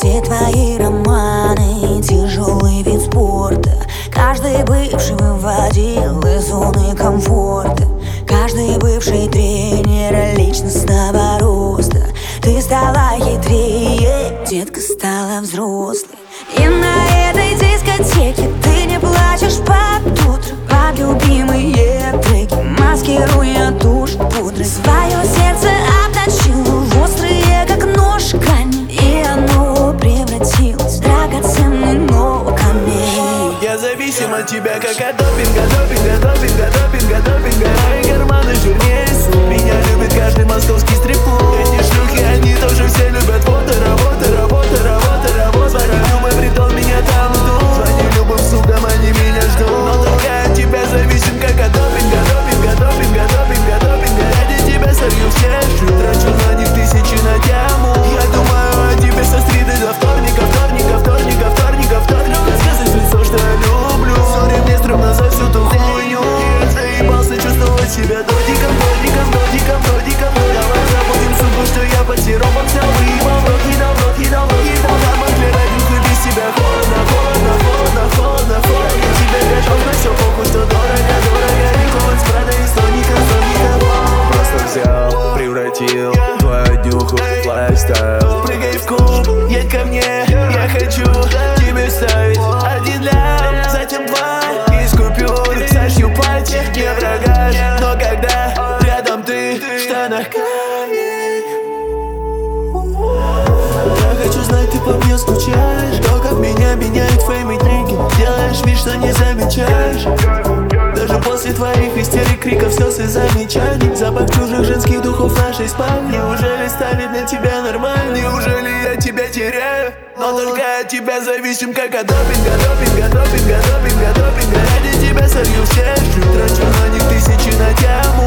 Все твои романы, тяжелый вид спорта. Каждый бывший выводил из зоны комфорта. Каждый бывший тренер личностного роста. Ты стала хитрее, детка стала взрослой. И на этой дискотеке ты не плачешь под утро, под любимые треки, маскируя тушь пудры. Свое сердце обточила в острые, как нож, камень, и оно превратилось в драгоценный, но камень. Я зависим от тебя, как от допинга, допинга, допинга, допинга, допинга. Мои карманы жирнее суп. Меня любит каждый московский стрип-клуб. Эти шлюхи, они тоже все любят. Вот и работа, работа, работа, работа. Звоню любой притон, меня там ждут. Звоню любым сукам, они меня ждут. Но только от тебя зависим, как от допинга, допинга, допинга, допинга, допинга. Ради тебя солью все жут. Трачу на них тысячи на тему. Я думаю о тебе со среды до вторника, вторника, вторника, вторника, вторника. Сказать в лицо, что я люблю. Сори, мне стремно за всю ту хуйню. Я заебался чувствовать себя додиком, додиком, додиком, додиком. Давай забудем суку, что я под сиропом взял. Выебал, в рот не дал, в рот не дал, в рот не дал. Карман для родин, хуй без себя. Холодно, холодно, холодно, холодно, холодно. Я тебе готов на все, похуй, что дорого, дорого. Николас Прада и Соника, Соника. Просто взял, превратил твою днюху в лайфстайл. Прыгай в куб, едь ко мне. Я хочу тебе ставить один лям, затем два из купюр. Сошью пальцы, не врага, но когда рядом ты, в штанах камень. Я хочу знать, ты по мне скучаешь. То, как меня меняют фейм и деньги. Делаешь вид, что не замечаешь. Даже после твоих истерик, криков, слез и замечаний. Запах чужих женских духов в нашей спальне. Неужели станет для тебя нормально? Неужели я тебя теряю? Но только от тебя зависим, как от допинга, допинга, допинга, допинга, допинга. Ради тебя солью все жут. Трачу на них тысячи на тему.